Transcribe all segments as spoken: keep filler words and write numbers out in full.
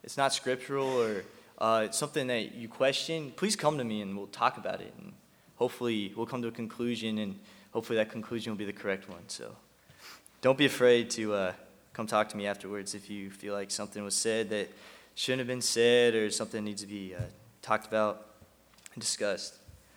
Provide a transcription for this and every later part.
it's not scriptural or uh, it's something that you question, please come to me and we'll talk about it. And hopefully we'll come to a conclusion, and hopefully that conclusion will be the correct one. So don't be afraid to uh, come talk to me afterwards if you feel like something was said that shouldn't have been said or something needs to be uh, talked about and discussed.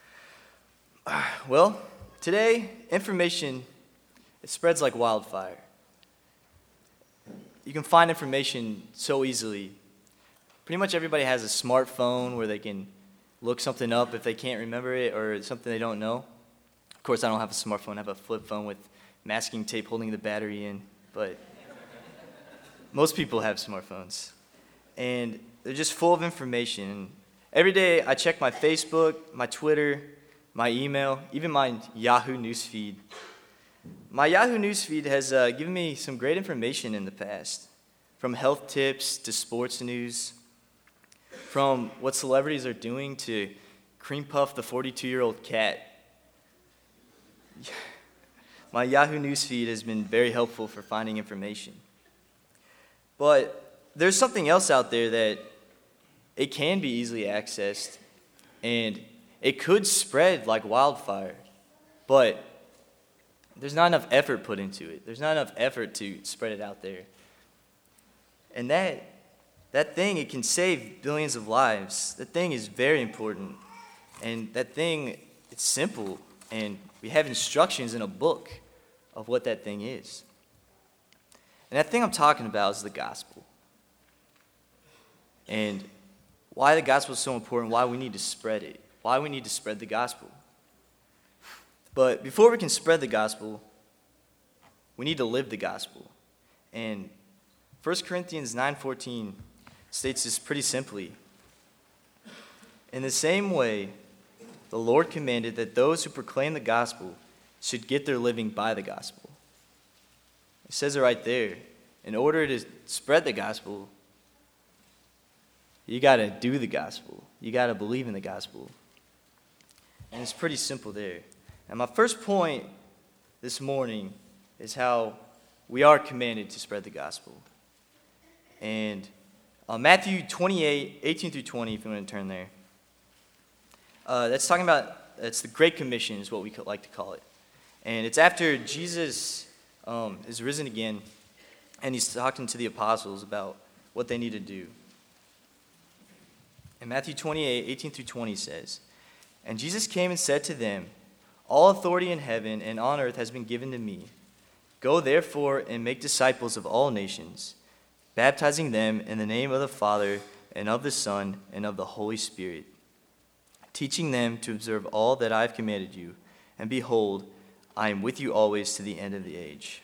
Well, today, information, it spreads like wildfire. You can find information so easily. Pretty much everybody has a smartphone where they can look something up if they can't remember it or something they don't know. Of course, I don't have a smartphone. I have a flip phone with masking tape holding the battery in, but most people have smartphones. And they're just full of information. Every day I check my Facebook, my Twitter, my email, even my Yahoo newsfeed. My Yahoo newsfeed has uh, given me some great information in the past, from health tips to sports news, from what celebrities are doing to cream puff the forty-two-year-old cat. My Yahoo newsfeed has been very helpful for finding information. But there's something else out there that it can be easily accessed, and it could spread like wildfire, but there's not enough effort put into it. There's not enough effort to spread it out there. And that that thing, it can save billions of lives. That thing is very important. And that thing, it's simple, and we have instructions in a book of what that thing is. And that thing I'm talking about is the gospel. And why the gospel is so important, why we need to spread it, why we need to spread the gospel. But before we can spread the gospel, we need to live the gospel. And First Corinthians nine fourteen states this pretty simply. In the same way, the Lord commanded that those who proclaim the gospel should get their living by the gospel. It says it right there. In order to spread the gospel, you got to do the gospel. You got to believe in the gospel. And it's pretty simple there. And my first point this morning is how we are commanded to spread the gospel. And uh, Matthew twenty-eight, eighteen through twenty, if you want to turn there. Uh, that's talking about, it's the Great Commission is what we like to call it. And it's after Jesus um, is risen again, and he's talking to the apostles about what they need to do. And Matthew twenty-eight, eighteen through twenty says, "And Jesus came and said to them, all authority in heaven and on earth has been given to me. Go therefore and make disciples of all nations, baptizing them in the name of the Father and of the Son and of the Holy Spirit, teaching them to observe all that I have commanded you. And behold, I am with you always to the end of the age."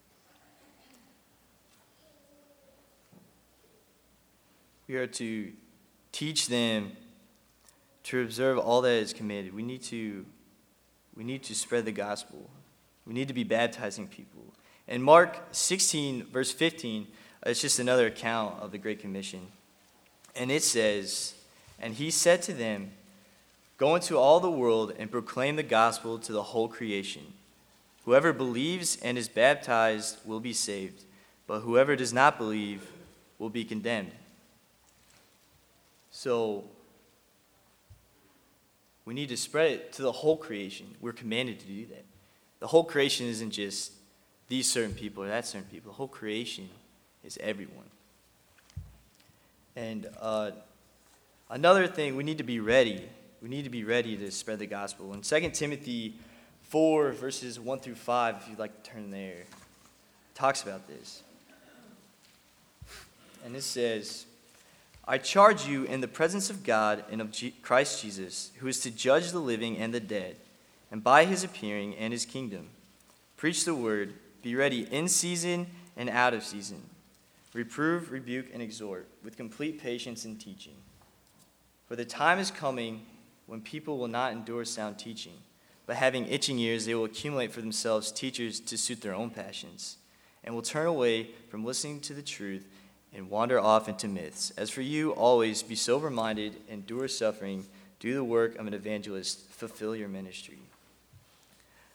We are to teach them to observe all that is commanded. We need to We need to spread the gospel. We need to be baptizing people. In Mark sixteen, verse fifteen, it's just another account of the Great Commission. And it says, "And he said to them, go into all the world and proclaim the gospel to the whole creation. Whoever believes and is baptized will be saved, but whoever does not believe will be condemned." So, we need to spread it to the whole creation. We're commanded to do that. The whole creation isn't just these certain people or that certain people. The whole creation is everyone. And uh, another thing, we need to be ready. We need to be ready to spread the gospel. In Second Timothy four, verses one through five, if you'd like to turn there, talks about this. And it says, "I charge you in the presence of God and of G- Christ Jesus, who is to judge the living and the dead, and by his appearing and his kingdom, preach the word, be ready in season and out of season. Reprove, rebuke, and exhort with complete patience and teaching. For the time is coming when people will not endure sound teaching, but having itching ears, they will accumulate for themselves teachers to suit their own passions, and will turn away from listening to the truth and wander off into myths. As for you, always be sober-minded, endure suffering, do the work of an evangelist, fulfill your ministry."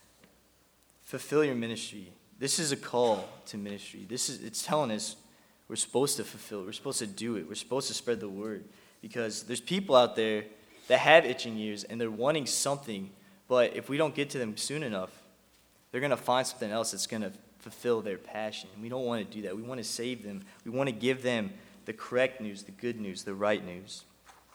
Fulfill your ministry. This is a call to ministry. This is it's telling us we're supposed to fulfill it. We're supposed to do it. We're supposed to spread the word. Because there's people out there that have itching ears and they're wanting something, but if we don't get to them soon enough, they're going to find something else that's going to fulfill their passion. And we don't want to do that. We want to save them. We want to give them the correct news, the good news, the right news.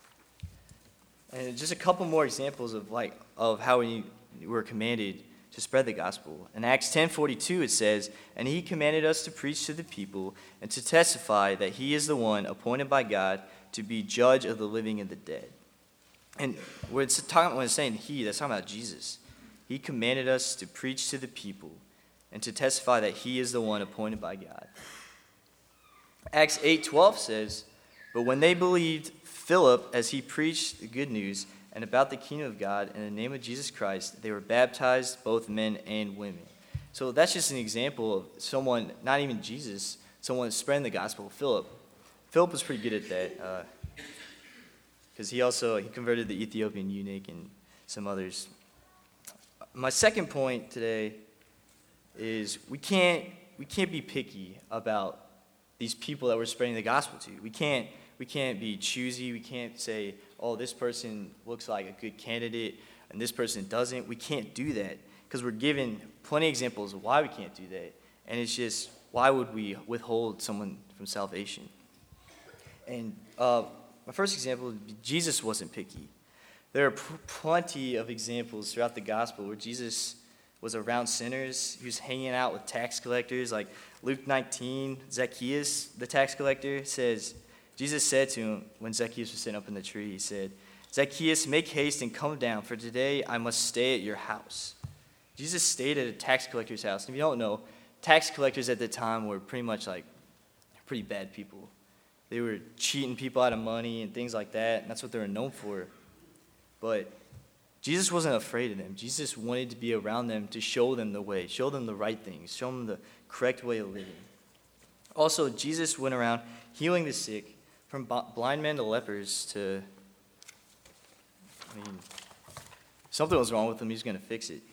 And just a couple more examples of like of how we were commanded to spread the gospel. In Acts ten forty-two it says, "And he commanded us to preach to the people and to testify that he is the one appointed by God to be judge of the living and the dead." And when it's, talking, when it's saying he, that's talking about Jesus. He commanded us to preach to the people and to testify that he is the one appointed by God. Acts eight twelve says, "But when they believed Philip as he preached the good news and about the kingdom of God in the name of Jesus Christ, they were baptized, both men and women." So that's just an example of someone, not even Jesus, someone spreading the gospel. Philip. Philip was pretty good at that because uh, he also he converted the Ethiopian eunuch and some others. My second point today is we can't we can't be picky about these people that we're spreading the gospel to. We can't we can't be choosy. We can't say, "Oh, this person looks like a good candidate and this person doesn't." We can't do that because we're given plenty of examples of why we can't do that. And it's just, why would we withhold someone from salvation? And uh, my first example would be Jesus wasn't picky. There are pr- plenty of examples throughout the gospel where Jesus was around sinners. He was hanging out with tax collectors. Like Luke nineteen, Zacchaeus, the tax collector, says, Jesus said to him when Zacchaeus was sitting up in the tree, he said, "Zacchaeus, make haste and come down, for today I must stay at your house." Jesus stayed at a tax collector's house. And if you don't know, tax collectors at the time were pretty much like pretty bad people. They were cheating people out of money and things like that, and that's what they were known for. But Jesus wasn't afraid of them. Jesus wanted to be around them to show them the way, show them the right things, show them the correct way of living. Also, Jesus went around healing the sick, from blind men to lepers to, I mean, if something was wrong with them, he was going to fix it.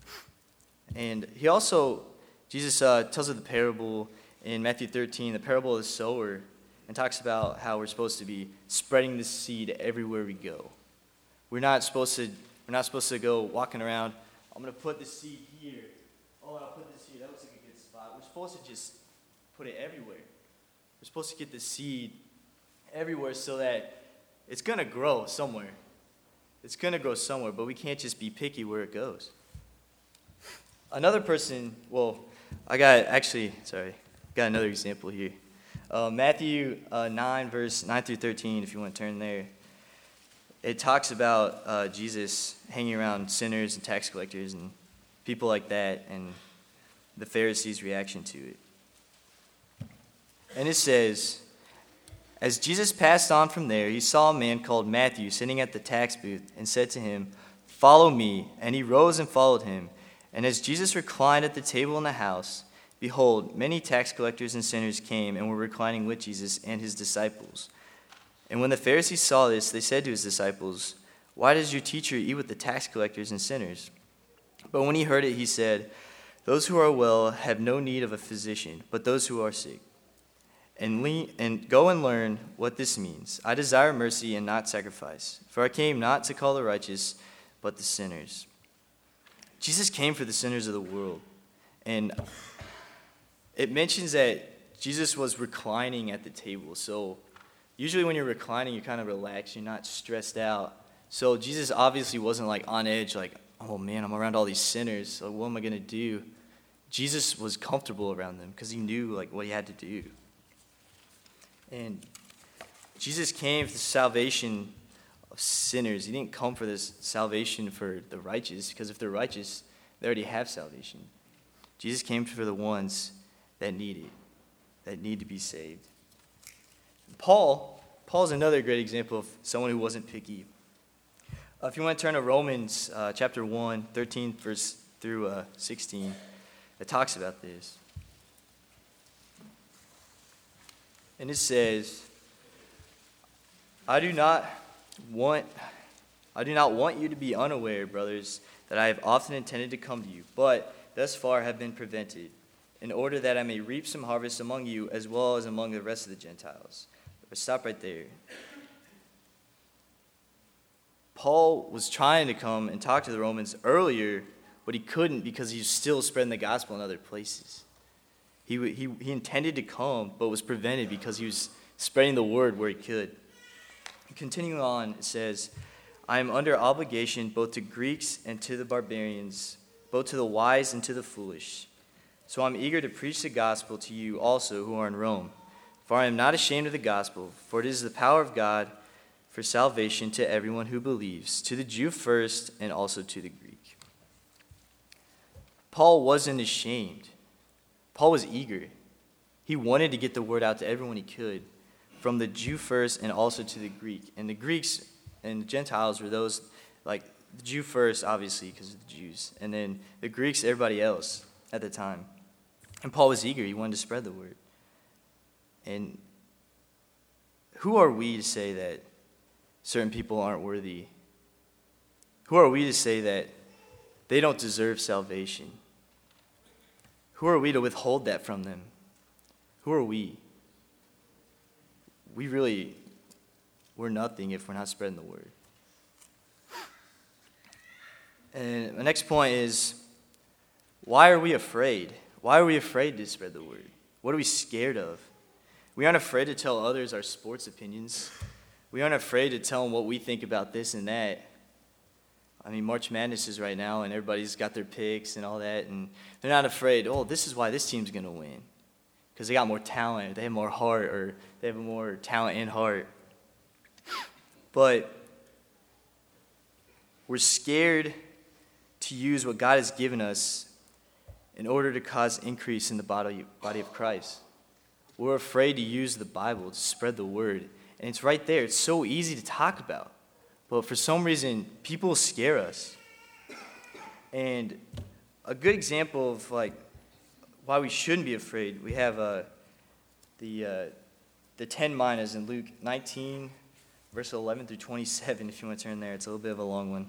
And he also, Jesus uh, tells of the parable in Matthew thirteen, the parable of the sower, and talks about how we're supposed to be spreading the seed everywhere we go. We're not supposed to, we're not supposed to go walking around, "I'm going to put the seed here. Oh, I'll put this here. That looks like a good spot." We're supposed to just put it everywhere. We're supposed to get the seed everywhere so that it's going to grow somewhere. It's going to grow somewhere, but we can't just be picky where it goes. Another person, well, I got, actually, sorry, got another example here. Uh, Matthew uh, nine, verse nine through thirteen, if you want to turn there. It talks about uh, Jesus hanging around sinners and tax collectors and people like that, and the Pharisees' reaction to it. And it says, "As Jesus passed on from there, he saw a man called Matthew sitting at the tax booth and said to him, 'Follow me.' And he rose and followed him. And as Jesus reclined at the table in the house, behold, many tax collectors and sinners came and were reclining with Jesus and his disciples. And when the Pharisees saw this, they said to his disciples, 'Why does your teacher eat with the tax collectors and sinners?' But when he heard it, he said, 'Those who are well have no need of a physician, but those who are sick. And, le- and go and learn what this means. I desire mercy and not sacrifice, for I came not to call the righteous, but the sinners.'" Jesus came for the sinners of the world. And it mentions that Jesus was reclining at the table. So usually when you're reclining, you're kind of relaxed. You're not stressed out. So Jesus obviously wasn't like on edge, like, "Oh man, I'm around all these sinners. So what am I going to do?" Jesus was comfortable around them because he knew like what he had to do. And Jesus came for the salvation of sinners. He didn't come for this salvation for the righteous, because if they're righteous, they already have salvation. Jesus came for the ones that need it, that need to be saved. Paul, Paul's another great example of someone who wasn't picky. Uh, if you want to turn to Romans uh, chapter one, thirteen verse through uh, sixteen, it talks about this. And it says, I do not want I do not want you to be unaware, brothers, that I have often intended to come to you, but thus far have been prevented, in order that I may reap some harvest among you as well as among the rest of the Gentiles. But stop right there. Paul was trying to come and talk to the Romans earlier, but he couldn't because he was still spreading the gospel in other places. He, he, he intended to come, but was prevented because he was spreading the word where he could. Continuing on, it says, I am under obligation both to Greeks and to the barbarians, both to the wise and to the foolish. So I'm eager to preach the gospel to you also who are in Rome. For I am not ashamed of the gospel, for it is the power of God for salvation to everyone who believes, to the Jew first and also to the Greek. Paul wasn't ashamed. Paul was eager. He wanted to get the word out to everyone he could, from the Jew first and also to the Greek. And the Greeks and the Gentiles were those, like the Jew first, obviously, because of the Jews, and then the Greeks, everybody else at the time. And Paul was eager. He wanted to spread the word. And who are we to say that certain people aren't worthy? Who are we to say that they don't deserve salvation? Who are we to withhold that from them? Who are we? We really, we're nothing if we're not spreading the word. And my next point is, why are we afraid? Why are we afraid to spread the word? What are we scared of? We aren't afraid to tell others our sports opinions. We aren't afraid to tell them what we think about this and that. I mean, March Madness is right now, and everybody's got their picks and all that, and they're not afraid, oh, this is why this team's going to win. Because they got more talent, they have more heart, or they have more talent and heart. But we're scared to use what God has given us in order to cause increase in the body, body of Christ. We're afraid to use the Bible to spread the word. And it's right there. It's so easy to talk about. But for some reason, people scare us. And a good example of like why we shouldn't be afraid, we have uh, the uh, the ten minas in Luke nineteen, verse eleven through twenty-seven, if you want to turn there. It's a little bit of a long one.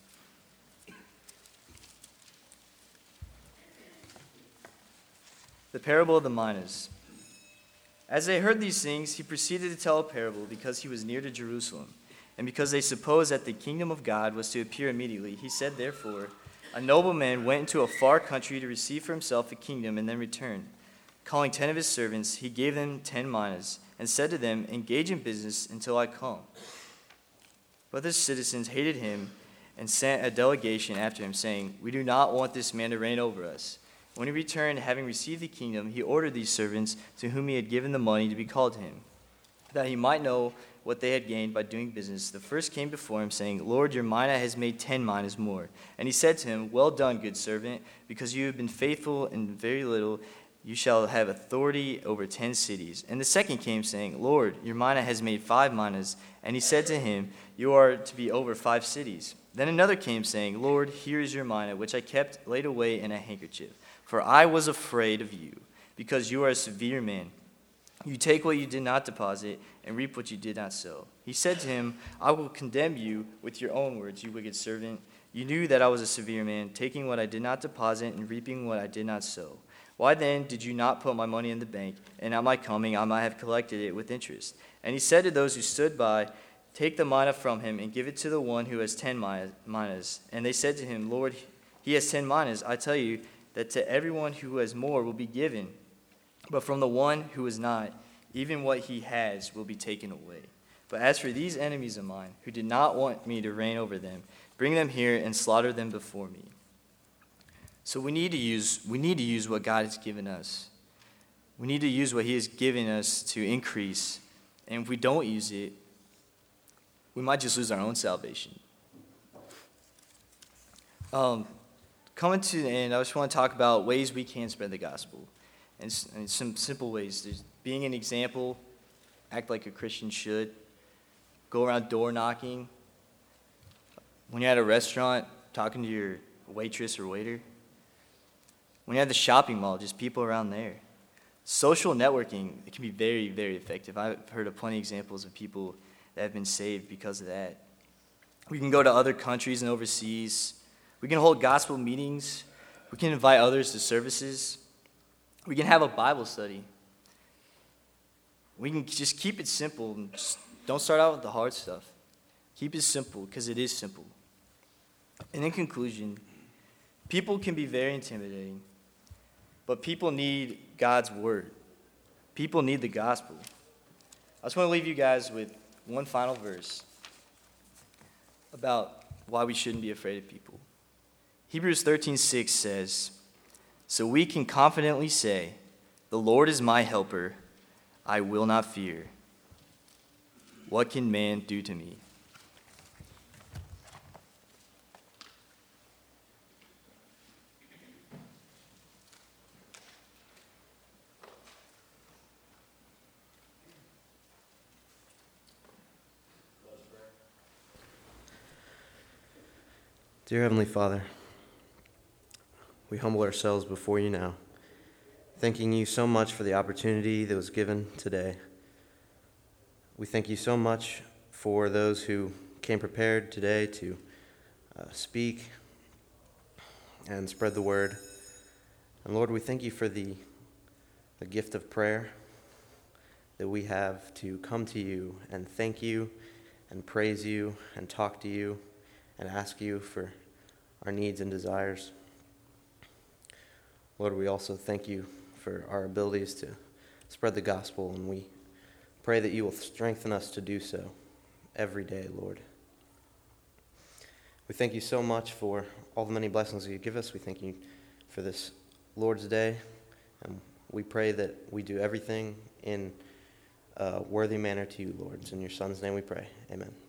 The parable of the minas. As they heard these things, he proceeded to tell a parable because he was near to Jerusalem, and because they supposed that the kingdom of God was to appear immediately. He said, therefore, a nobleman went into a far country to receive for himself a kingdom and then return. Calling ten of his servants, he gave them ten minas, and said to them, engage in business until I come. But the citizens hated him and sent a delegation after him, saying, we do not want this man to reign over us. When he returned, having received the kingdom, he ordered these servants to whom he had given the money to be called to him, that he might know what they had gained by doing business. The first came before him, saying, Lord, your mina has made ten minas more. And he said to him, well done, good servant, because you have been faithful in very little, you shall have authority over ten cities. And the second came, saying, Lord, your mina has made five minas. And he said to him, you are to be over five cities. Then another came, saying, Lord, here is your mina, which I kept laid away in a handkerchief. For I was afraid of you, because you are a severe man. You take what you did not deposit, and reap what you did not sow. He said to him, I will condemn you with your own words, you wicked servant. You knew that I was a severe man, taking what I did not deposit, and reaping what I did not sow. Why then did you not put my money in the bank, and at my coming I might have collected it with interest? And he said to those who stood by, take the mina from him, and give it to the one who has ten minas. And they said to him, Lord, he has ten minas. I tell you, that to everyone who has more will be given, but from the one who is not, even what he has will be taken away. But as for these enemies of mine, who did not want me to reign over them, bring them here and slaughter them before me. So we need to use we need to use what God has given us. We need to use what he has given us to increase. And if we don't use it, we might just lose our own salvation. Um Coming to the end, I just want to talk about ways we can spread the gospel. And, and some simple ways. There's being an example, act like a Christian should. Go around door knocking. When you're at a restaurant, talking to your waitress or waiter. When you're at the shopping mall, just people around there. Social networking, it can be very, very effective. I've heard of plenty of examples of people that have been saved because of that. We can go to other countries and overseas. We can hold gospel meetings. We can invite others to services. We can have a Bible study. We can just keep it simple. And just don't start out with the hard stuff. Keep it simple because it is simple. And in conclusion, people can be very intimidating, but people need God's word. People need the gospel. I just want to leave you guys with one final verse about why we shouldn't be afraid of people. Hebrews thirteen six says, "So we can confidently say, 'The Lord is my helper, I will not fear. What can man do to me?'" Dear Heavenly Father, we humble ourselves before you now, thanking you so much for the opportunity that was given today. We thank you so much for those who came prepared today to uh, speak and spread the word. And Lord, we thank you for the, the gift of prayer that we have to come to you and thank you and praise you and talk to you and ask you for our needs and desires. Lord, we also thank you for our abilities to spread the gospel, and we pray that you will strengthen us to do so every day, Lord. We thank you so much for all the many blessings that you give us. We thank you for this Lord's Day, and we pray that we do everything in a worthy manner to you, Lord. It's in your Son's name we pray. Amen.